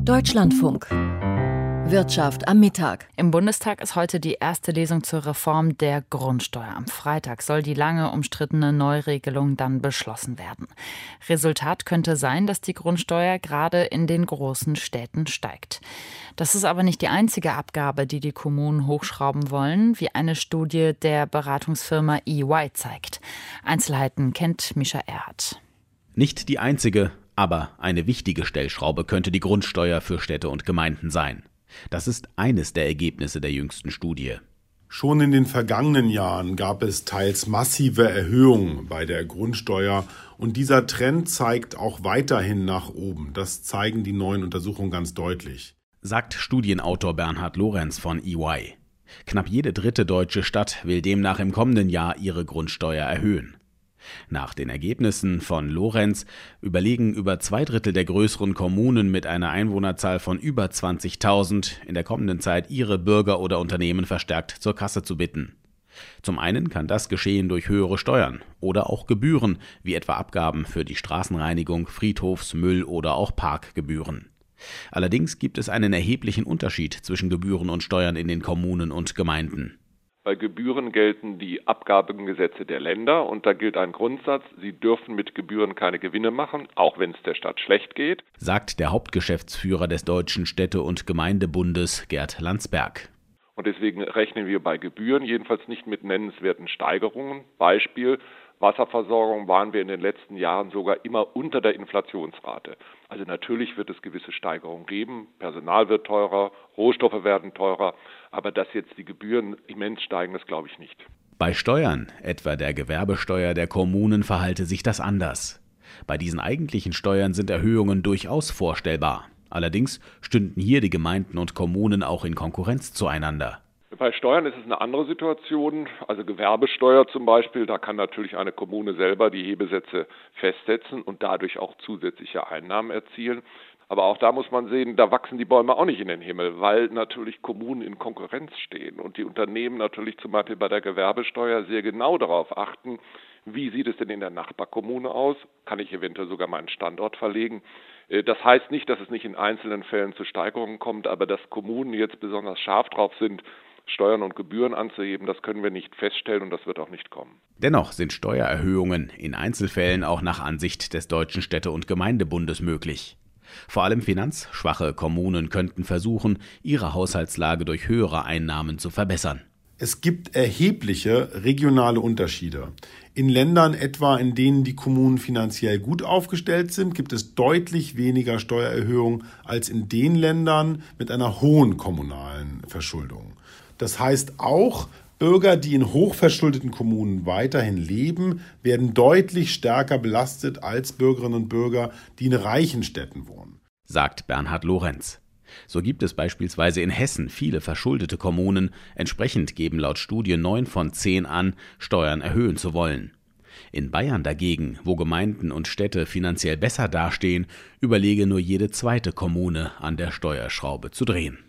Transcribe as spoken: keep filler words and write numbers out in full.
Deutschlandfunk. Wirtschaft am Mittag. Im Bundestag ist heute die erste Lesung zur Reform der Grundsteuer. Am Freitag soll die lange umstrittene Neuregelung dann beschlossen werden. Resultat könnte sein, dass die Grundsteuer gerade in den großen Städten steigt. Das ist aber nicht die einzige Abgabe, die die Kommunen hochschrauben wollen, wie eine Studie der Beratungsfirma E Y zeigt. Einzelheiten kennt Mischa Erhardt. Nicht die einzige, aber eine wichtige Stellschraube könnte die Grundsteuer für Städte und Gemeinden sein. Das ist eines der Ergebnisse der jüngsten Studie. Schon in den vergangenen Jahren gab es teils massive Erhöhungen bei der Grundsteuer und dieser Trend zeigt auch weiterhin nach oben. Das zeigen die neuen Untersuchungen ganz deutlich. Sagt Studienautor Bernhard Lorenz von E Y. Knapp jede dritte deutsche Stadt will demnach im kommenden Jahr ihre Grundsteuer erhöhen. Nach den Ergebnissen von Lorenz überlegen über zwei Drittel der größeren Kommunen mit einer Einwohnerzahl von über zwanzigtausend in der kommenden Zeit ihre Bürger oder Unternehmen verstärkt zur Kasse zu bitten. Zum einen kann das geschehen durch höhere Steuern oder auch Gebühren, wie etwa Abgaben für die Straßenreinigung, Friedhofs-, Müll- oder auch Parkgebühren. Allerdings gibt es einen erheblichen Unterschied zwischen Gebühren und Steuern in den Kommunen und Gemeinden. Bei Gebühren gelten die Abgabengesetze der Länder und da gilt ein Grundsatz, sie dürfen mit Gebühren keine Gewinne machen, auch wenn es der Stadt schlecht geht, sagt der Hauptgeschäftsführer des Deutschen Städte- und Gemeindebundes, Gerd Landsberg. Und deswegen rechnen wir bei Gebühren jedenfalls nicht mit nennenswerten Steigerungen. Beispiel: Wasserversorgung waren wir in den letzten Jahren sogar immer unter der Inflationsrate. Also natürlich wird es gewisse Steigerungen geben, Personal wird teurer, Rohstoffe werden teurer, aber dass jetzt die Gebühren immens steigen, das glaube ich nicht. Bei Steuern, etwa der Gewerbesteuer der Kommunen, verhalte sich das anders. Bei diesen eigentlichen Steuern sind Erhöhungen durchaus vorstellbar. Allerdings stünden hier die Gemeinden und Kommunen auch in Konkurrenz zueinander. Bei Steuern ist es eine andere Situation, also Gewerbesteuer zum Beispiel, da kann natürlich eine Kommune selber die Hebesätze festsetzen und dadurch auch zusätzliche Einnahmen erzielen. Aber auch da muss man sehen, da wachsen die Bäume auch nicht in den Himmel, weil natürlich Kommunen in Konkurrenz stehen und die Unternehmen natürlich zum Beispiel bei der Gewerbesteuer sehr genau darauf achten, wie sieht es denn in der Nachbarkommune aus, kann ich eventuell sogar meinen Standort verlegen. Das heißt nicht, dass es nicht in einzelnen Fällen zu Steigerungen kommt, aber dass Kommunen jetzt besonders scharf drauf sind, Steuern und Gebühren anzuheben, das können wir nicht feststellen und das wird auch nicht kommen. Dennoch sind Steuererhöhungen in Einzelfällen auch nach Ansicht des Deutschen Städte- und Gemeindebundes möglich. Vor allem finanzschwache Kommunen könnten versuchen, ihre Haushaltslage durch höhere Einnahmen zu verbessern. Es gibt erhebliche regionale Unterschiede. In Ländern etwa, in denen die Kommunen finanziell gut aufgestellt sind, gibt es deutlich weniger Steuererhöhungen als in den Ländern mit einer hohen kommunalen Verschuldung. Das heißt auch, Bürger, die in hochverschuldeten Kommunen weiterhin leben, werden deutlich stärker belastet als Bürgerinnen und Bürger, die in reichen Städten wohnen, sagt Bernhard Lorenz. So gibt es beispielsweise in Hessen viele verschuldete Kommunen. Entsprechend geben laut Studie neun von zehn an, Steuern erhöhen zu wollen. In Bayern dagegen, wo Gemeinden und Städte finanziell besser dastehen, überlege nur jede zweite Kommune, an der Steuerschraube zu drehen.